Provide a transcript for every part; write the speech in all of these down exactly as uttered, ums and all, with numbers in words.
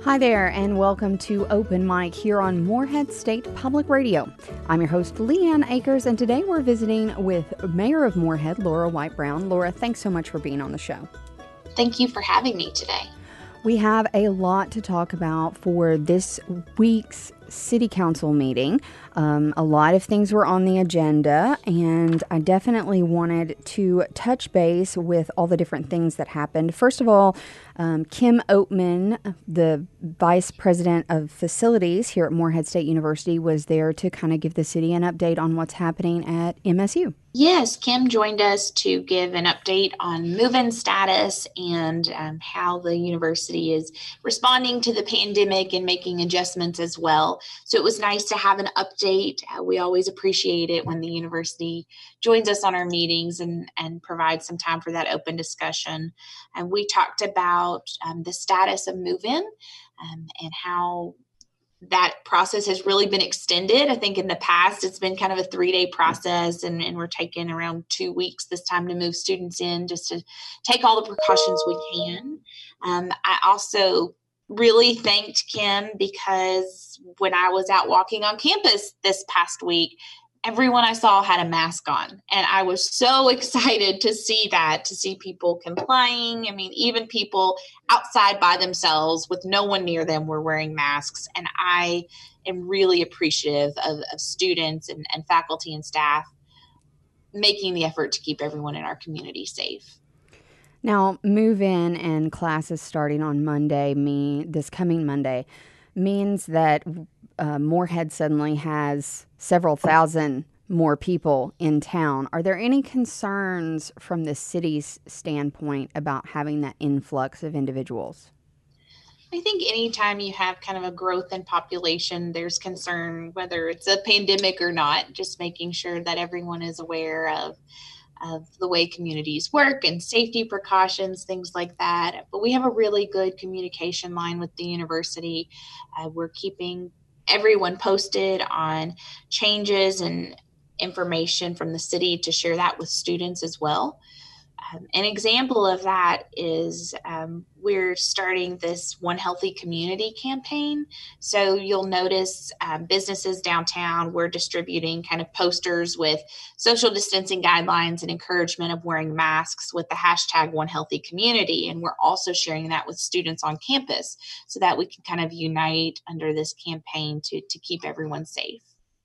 Hi there, and welcome to Open Mic here on Morehead State Public Radio. I'm your host, Leanne Akers, and today we're visiting with Mayor of Morehead, Laura White Brown. Laura, thanks so much for being on the show. Thank you for having me today. We have a lot to talk about for this week's City Council meeting. Um, a lot of things were on the agenda, and I definitely wanted to touch base with all the different things that happened. First of all, um, Kim Oatman, the Vice President of Facilities here at Morehead State University, was there to kind of give the city an update on what's happening at M S U. Yes, Kim joined us to give an update on move-in status and um, how the university is responding to the pandemic and making adjustments as well. So it was nice to have an update. Uh, we always appreciate it when the university joins us on our meetings and, and provides some time for that open discussion. And we talked about um, the status of move-in um, and how that process has really been extended. I think in the past, it's been kind of a three-day process, and, and we're taking around two weeks this time to move students in just to take all the precautions we can. Um, I also really thanked Kim because when I was out walking on campus this past week, everyone I saw had a mask on, and I was so excited to see that, to see people complying. I mean, even people outside by themselves with no one near them were wearing masks, and I am really appreciative of, of students and, and faculty and staff making the effort to keep everyone in our community safe. Now, move-in and classes starting on Monday, mean this coming Monday, means that uh, Morehead suddenly has several thousand more people in town. Are there any concerns from the city's standpoint about having that influx of individuals? I think anytime you have kind of a growth in population, there's concern, whether it's a pandemic or not, just making sure that everyone is aware of of the way communities work and safety precautions, things like that. But we have a really good communication line with the university. Uh, we're keeping everyone posted on changes and information from the city to share that with students as well. Um, an example of that is um, we're starting this One Healthy Community campaign. So you'll notice um, businesses downtown, we're distributing kind of posters with social distancing guidelines and encouragement of wearing masks with the hashtag One Healthy Community. And we're also sharing that with students on campus so that we can kind of unite under this campaign to, to keep everyone safe.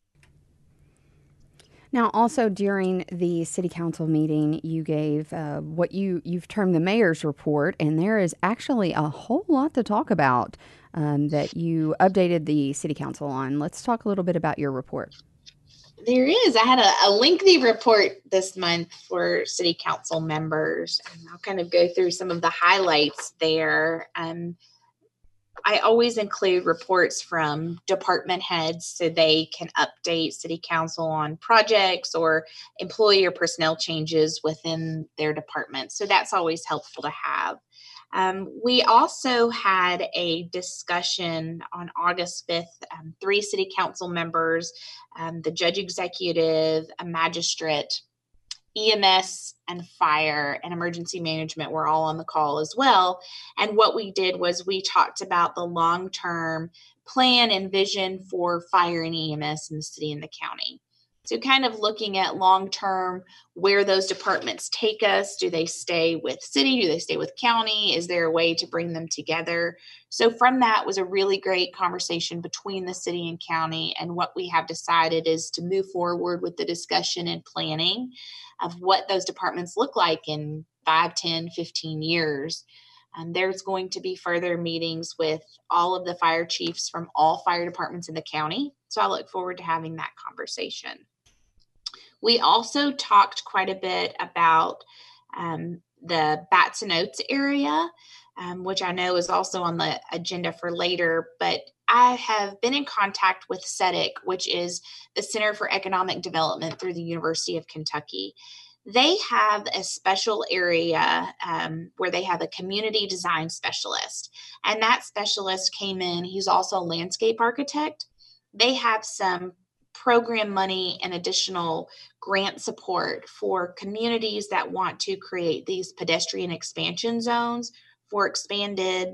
Now, also during the city council meeting, you gave uh, what you, you've termed the mayor's report, and there is actually a whole lot to talk about um, that you updated the city council on. Let's talk a little bit about your report. There is. I had a, a lengthy report this month for city council members, and I'll kind of go through some of the highlights there. Um, I always include reports from department heads so they can update city council on projects or employee or personnel changes within their department. So that's always helpful to have. Um, we also had a discussion on August fifth, um, three city council members, um, the judge executive, a magistrate, E M S and fire and emergency management were all on the call as well. And what we did was we talked about the long-term plan and vision for fire and E M S in the city and the county. So kind of looking at long-term, where those departments take us. Do they stay with city? Do they stay with county? Is there a way to bring them together? So from that was a really great conversation between the city and county. And what we have decided is to move forward with the discussion and planning of what those departments look like in five, ten, fifteen years. Um, there's going to be further meetings with all of the fire chiefs from all fire departments in the county. So I look forward to having that conversation. We also talked quite a bit about um, the Batson Oaks area, um, which I know is also on the agenda for later, but I have been in contact with C E D C, which is the Center for Economic Development through the University of Kentucky. They have a special area um, where they have a community design specialist, and that specialist came in. He's also a landscape architect. They have some program money and additional grant support for communities that want to create these pedestrian expansion zones for expanded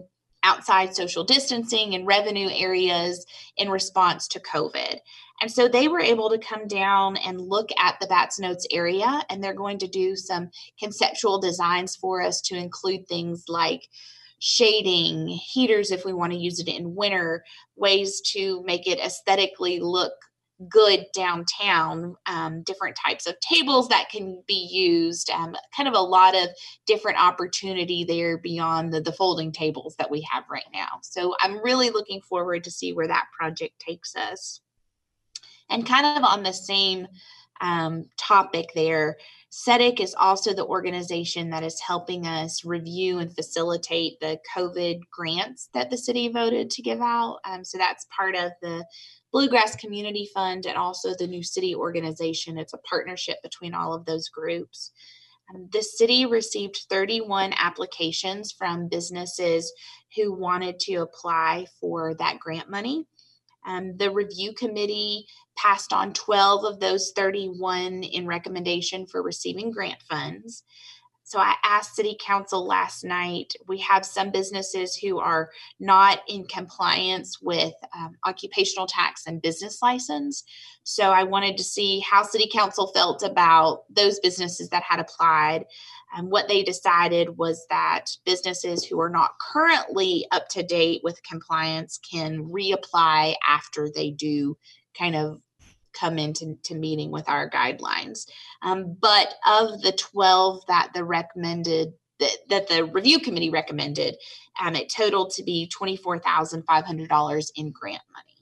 outside social distancing and revenue areas in response to COVID. And so they were able to come down and look at the Batts Notes area, and they're going to do some conceptual designs for us to include things like shading, heaters if we want to use it in winter, ways to make it aesthetically look good downtown, um, different types of tables that can be used, um, kind of a lot of different opportunity there beyond the, the folding tables that we have right now. So I'm really looking forward to see where that project takes us. And kind of on the same um, topic there, C E D C is also the organization that is helping us review and facilitate the COVID grants that the city voted to give out. Um, so that's part of the Bluegrass Community Fund and also the New City organization. It's a partnership between all of those groups. Um, the city received thirty-one applications from businesses who wanted to apply for that grant money. Um, the review committee passed on twelve of those thirty-one in recommendation for receiving grant funds. So I asked City Council last night, we have some businesses who are not in compliance with um, occupational tax and business license. So I wanted to see how City Council felt about those businesses that had applied. And what they decided was that businesses who are not currently up to date with compliance can reapply after they do kind of come into to meeting with our guidelines. Um, but of the twelve that the recommended that, that the review committee recommended, um, it totaled to be twenty-four thousand five hundred dollars in grant money.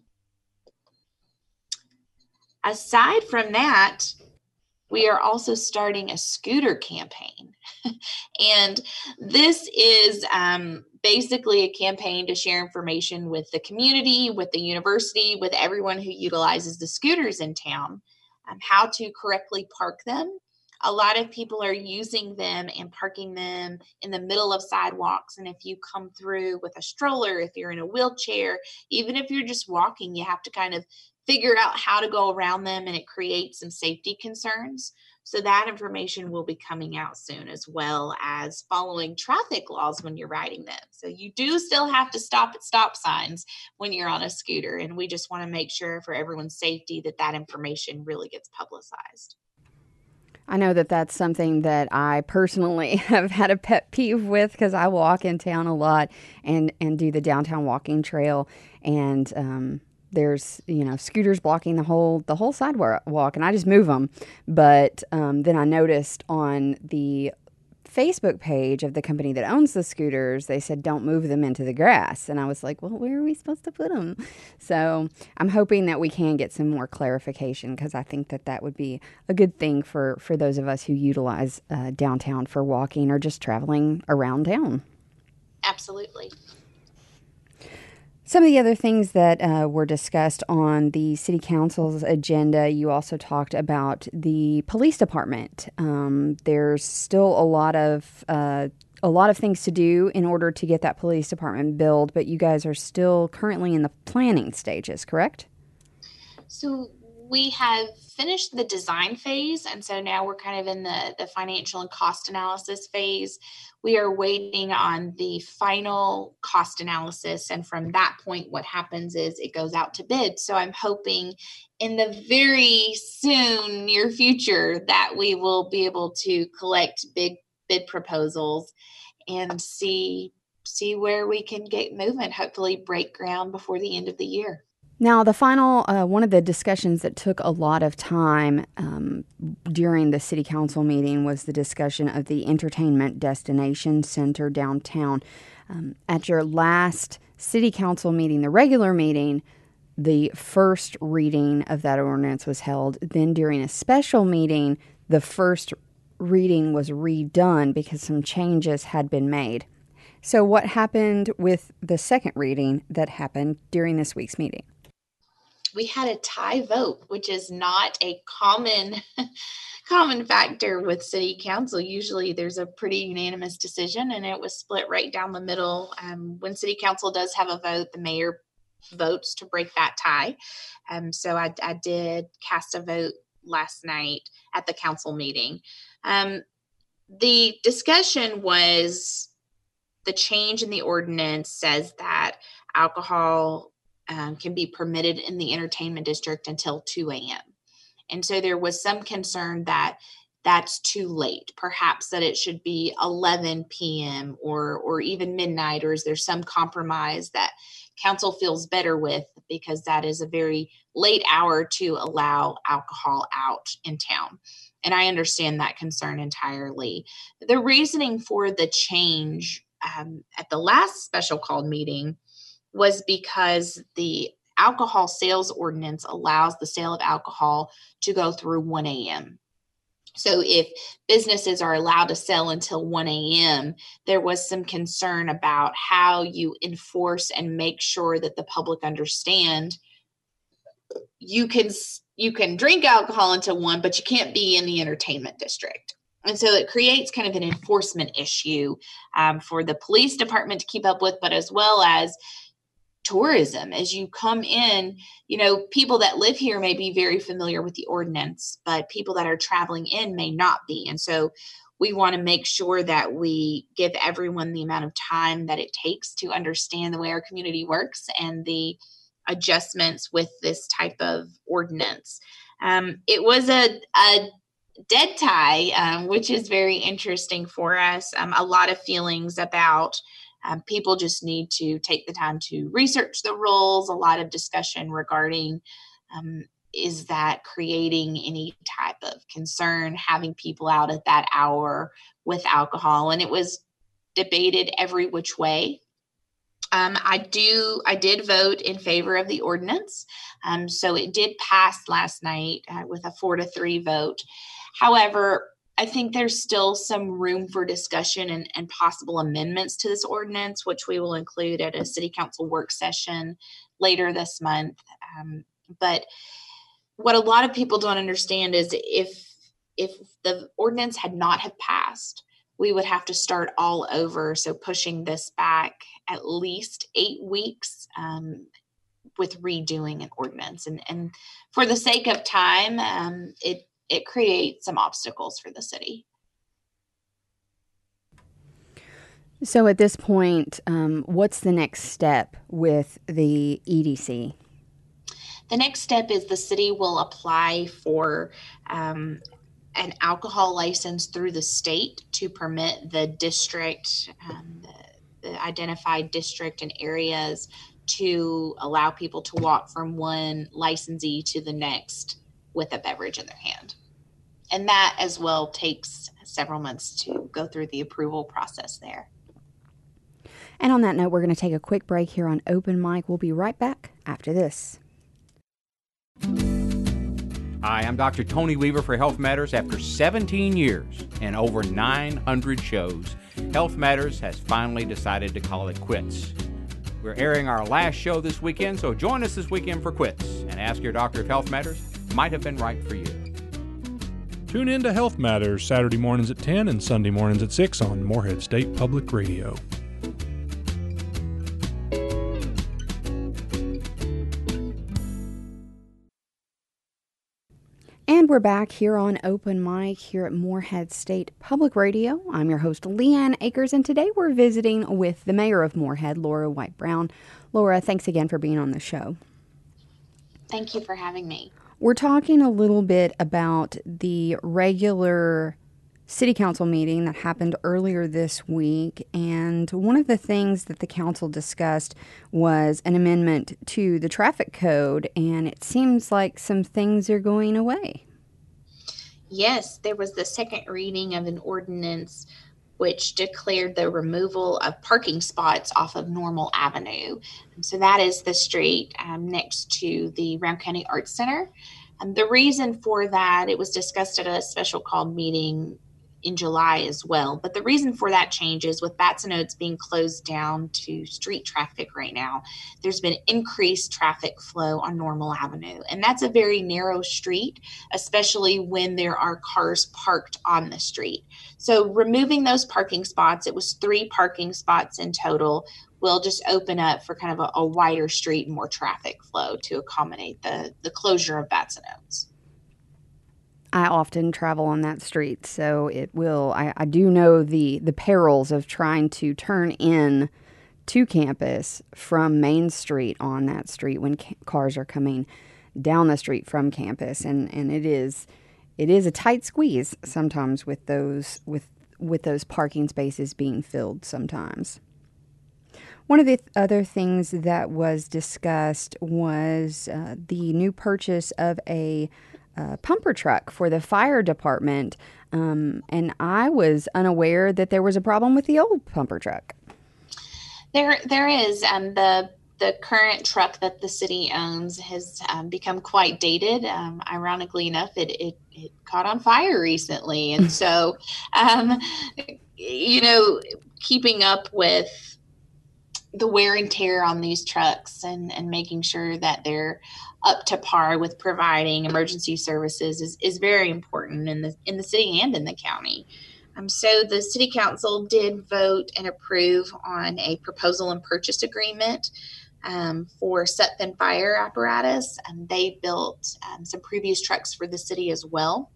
Aside from that, we are also starting a scooter campaign. And this is um, basically a campaign to share information with the community, with the university, with everyone who utilizes the scooters in town, um, how to correctly park them. A lot of people are using them and parking them in the middle of sidewalks. And if you come through with a stroller, if you're in a wheelchair, even if you're just walking, you have to kind of figure out how to go around them, and it creates some safety concerns. So that information will be coming out soon, as well as following traffic laws when you're riding them. So you do still have to stop at stop signs when you're on a scooter. And we just want to make sure for everyone's safety that that information really gets publicized. I know that that's something that I personally have had a pet peeve with, because I walk in town a lot and, and do the downtown walking trail. And, um, there's, you know, scooters blocking the whole the whole sidewalk, and I just move them. But um, then I noticed on the Facebook page of the company that owns the scooters, they said don't move them into the grass. And I was like, well, where are we supposed to put them? So I'm hoping that we can get some more clarification, because I think that that would be a good thing for, for those of us who utilize uh, downtown for walking or just traveling around town. Absolutely. Some of the other things that uh, were discussed on the City Council's agenda, you also talked about the police department. Um, there's still a lot of uh, a lot of things to do in order to get that police department built, but you guys are still currently in the planning stages, correct? So we have finished the design phase, and so now we're kind of in the, the financial and cost analysis phase. We are waiting on the final cost analysis, and from that point, what happens is it goes out to bid. So I'm hoping in the very soon near future that we will be able to collect big bid proposals and see see where we can get moving, hopefully break ground before the end of the year. Now, the final, uh, one of the discussions that took a lot of time um, during the City Council meeting was the discussion of the Entertainment Destination Center downtown. Um, at your last City Council meeting, the regular meeting, the first reading of that ordinance was held. Then during a special meeting, the first reading was redone because some changes had been made. So what happened with the second reading that happened during this week's meeting? We had a tie vote, which is not a common common factor with City Council. Usually there's a pretty unanimous decision, and it was split right down the middle. Um, when City Council does have a vote, the mayor votes to break that tie. Um, so I, I did cast a vote last night at the council meeting. Um, the discussion was the change in the ordinance says that alcohol um, can be permitted in the entertainment district until two a.m. And so there was some concern that that's too late, perhaps that it should be eleven p.m. or or even midnight, or is there some compromise that council feels better with, because that is a very late hour to allow alcohol out in town. And I understand that concern entirely. The reasoning for the change um, at the last special called meeting was because the alcohol sales ordinance allows the sale of alcohol to go through one a.m. So if businesses are allowed to sell until one a.m., there was some concern about how you enforce and make sure that the public understand you can you can drink alcohol until one, but you can't be in the entertainment district. And so it creates kind of an enforcement issue um, for the police department to keep up with, but as well as tourism. As you come in, you know, people that live here may be very familiar with the ordinance, but people that are traveling in may not be. And so we want to make sure that we give everyone the amount of time that it takes to understand the way our community works and the adjustments with this type of ordinance. Um, it was a, a dead tie, um, which is very interesting for us. Um, a lot of feelings about Um, people just need to take the time to research the rules. A lot of discussion regarding um, is that creating any type of concern, having people out at that hour with alcohol. And it was debated every which way. Um, I do. I did vote in favor of the ordinance. Um, so it did pass last night uh, with a four to three vote. However, I think there's still some room for discussion and, and possible amendments to this ordinance, which we will include at a city council work session later this month. Um, but what a lot of people don't understand is if if the ordinance had not have passed, we would have to start all over. So pushing this back at least eight weeks um, with redoing an ordinance. And, and for the sake of time, um, it it creates some obstacles for the city. So at this point, um, what's the next step with the E D C? The next step is the city will apply for um, an alcohol license through the state to permit the district, um, the, the identified district and areas to allow people to walk from one licensee to the next with a beverage in their hand. And that as well takes several months to go through the approval process there. And on that note, we're going to take a quick break here on Open Mic. We'll be right back after this. Hi, I'm Doctor Tony Weaver for Health Matters. After seventeen years and over nine hundred shows, Health Matters has finally decided to call it quits. We're airing our last show this weekend, so join us this weekend for Quits and ask your doctor if Health Matters might have been right for you. Tune in to Health Matters Saturday mornings at ten and Sunday mornings at six on Morehead State Public Radio. And we're back here on Open Mic here at Morehead State Public Radio. I'm your host, Leanne Akers, and today we're visiting with the mayor of Morehead, Laura White Brown. Laura, thanks again for being on the show. Thank you for having me. We're talking a little bit about the regular city council meeting that happened earlier this week, and one of the things that the council discussed was an amendment to the traffic code, and it seems like some things are going away. Yes, there was the second reading of an ordinance which declared the removal of parking spots off of Normal Avenue. And so that is the street um, next to the Round County Arts Center. And the reason for that, it was discussed at a special called meeting in July as well. But the reason for that change is with Batson Oaks being closed down to street traffic right now, there's been increased traffic flow on Normal Avenue. And that's a very narrow street, especially when there are cars parked on the street. So removing those parking spots, it was three parking spots in total, will just open up for kind of a, a wider street and more traffic flow to accommodate the, the closure of Batson Oaks. I often travel on that street, so it will. I, I do know the the perils of trying to turn in to campus from Main Street on that street when ca- cars are coming down the street from campus, and, and it is it is a tight squeeze sometimes with those with with those parking spaces being filled sometimes. One of the th- other things that was discussed was uh, the new purchase of a uh, pumper truck for the fire department, um, and I was unaware that there was a problem with the old pumper truck. There, there is. Um, the the current truck that the city owns has um, become quite dated. Um, ironically enough, it, it it caught on fire recently, and so, um, you know, keeping up with the wear and tear on these trucks and, and making sure that they're up to par with providing emergency services is, is very important in the in the city and in the county. Um, so the city council did vote and approve on a proposal and purchase agreement um, for Sutphen Fire Apparatus. And they built um, some previous trucks for the city as well.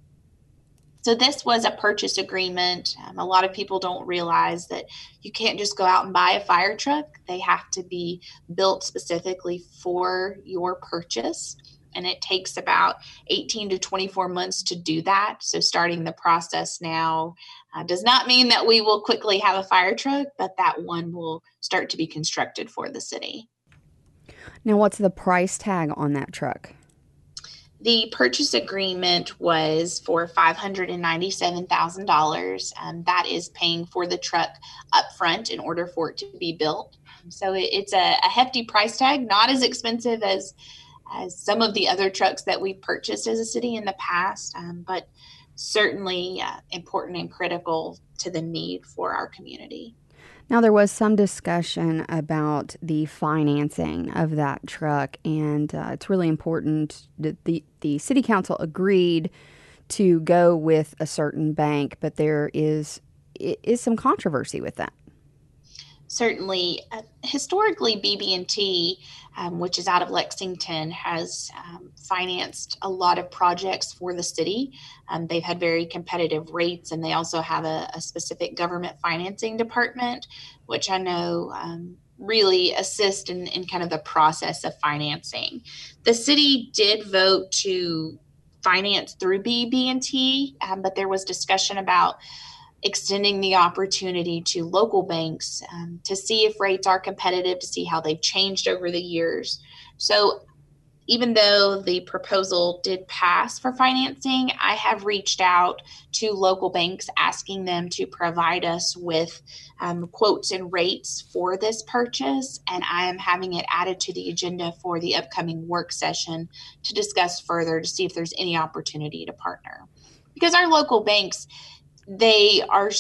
So this was a purchase agreement. Um, a lot of people don't realize that you can't just go out and buy a fire truck. They have to be built specifically for your purchase. And it takes about eighteen to twenty-four months to do that. So starting the process now uh, does not mean that we will quickly have a fire truck, but that one will start to be constructed for the city. Now, what's the price tag on that truck? The purchase agreement was for five hundred ninety-seven thousand dollars. Um, that is paying for the truck up front in order for it to be built. So it, it's a, a hefty price tag, not as expensive as as some of the other trucks that we've purchased as a city in the past, um, but certainly uh, important and critical to the need for our community. Now, there was some discussion about the financing of that truck, and uh, it's really important that the, the city council agreed to go with a certain bank, but there is is some controversy with that. Certainly, uh, historically, B B and T, um, which is out of Lexington, has um, financed a lot of projects for the city. Um, they've had very competitive rates, and they also have a, a specific government financing department, which I know um, really assist in, in kind of the process of financing. The city did vote to finance through B B and T, um, but there was discussion about extending the opportunity to local banks um, to see if rates are competitive, to see how they've changed over the years. So even though the proposal did pass for financing, I have reached out to local banks asking them to provide us with um, quotes and rates for this purchase. And I am having it added to the agenda for the upcoming work session to discuss further to see if there's any opportunity to partner. Because our local banks, they are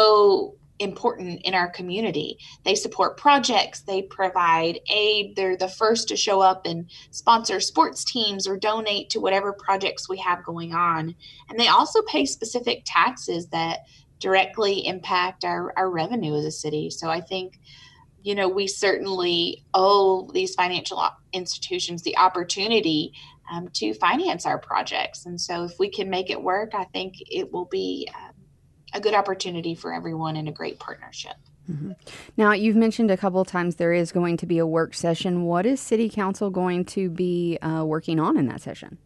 so important in our community. They support projects, they provide aid, they're the first to show up and sponsor sports teams or donate to whatever projects we have going on. And they also pay specific taxes that directly impact our, our revenue as a city. So I think, you know, we certainly owe these financial institutions the opportunity um, to finance our projects. And so if we can make it work, I think it will be um, a good opportunity for everyone and a great partnership. Mm-hmm. Now, you've mentioned a couple of times there is going to be a work session. What is City Council going to be uh, working on in that session?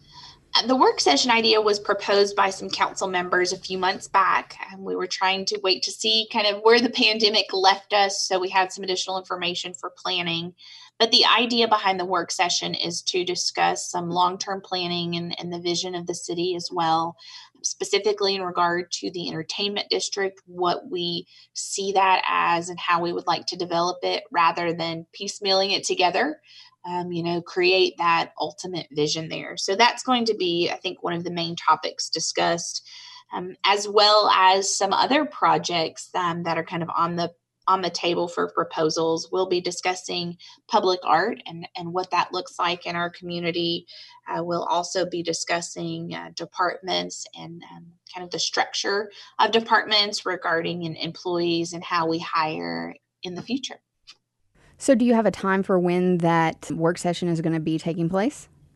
The work session idea was proposed by some council members a few months back, and we were trying to wait to see kind of where the pandemic left us, so we had some additional information for planning. But the idea behind the work session is to discuss some long-term planning and, and the vision of the city as well, specifically in regard to the entertainment district, what we see that as and how we would like to develop it rather than piecemealing it together. Um, you know, create that ultimate vision there. So that's going to be, I think, one of the main topics discussed, um, as well as some other projects um, that are kind of on the on the table for proposals. We'll be discussing public art and, and what that looks like in our community. Uh, we'll also be discussing uh, departments and um, kind of the structure of departments regarding an employees and how we hire in the future. So do you have a time for when that work session is going to be taking place?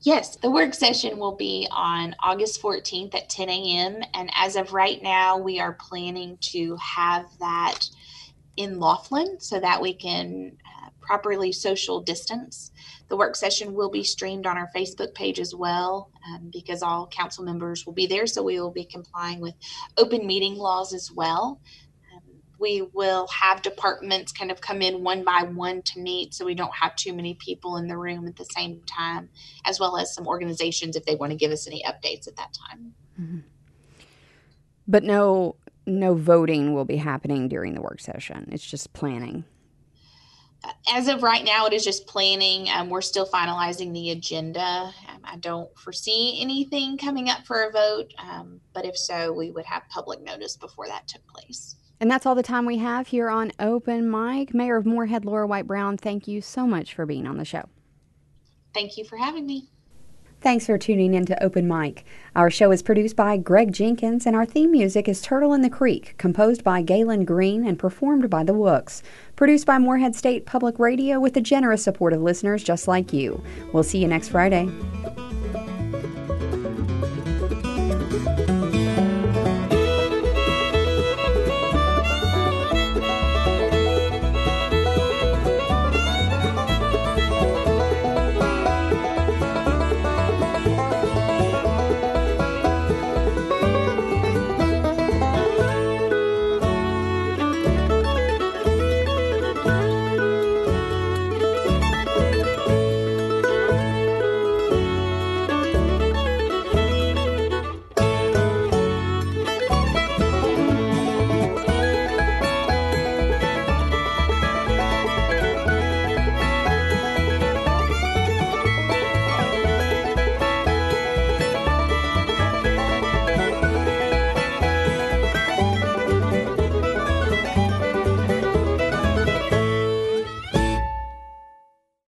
Yes, the work session will be on August fourteenth at ten a.m. And as of right now, we are planning to have that in Laughlin so that we can uh, properly social distance. The work session will be streamed on our Facebook page as well, um, because all council members will be there. So we will be complying with open meeting laws as well. We will have departments kind of come in one by one to meet so we don't have too many people in the room at the same time, as well as some organizations if they want to give us any updates at that time. Mm-hmm. But no no voting will be happening during the work session. It's just planning. As of right now, it is just planning. Um, we're still finalizing the agenda. Um, I don't foresee anything coming up for a vote, um, but if so, we would have public notice before that took place. And that's all the time we have here on Open Mic. Mayor of Morehead, Laura White Brown, thank you so much for being on the show. Thank you for having me. Thanks for tuning in to Open Mic. Our show is produced by Greg Jenkins, and our theme music is Turtle in the Creek, composed by Galen Green and performed by the Wooks. Produced by Morehead State Public Radio with the generous support of listeners just like you. We'll see you next Friday.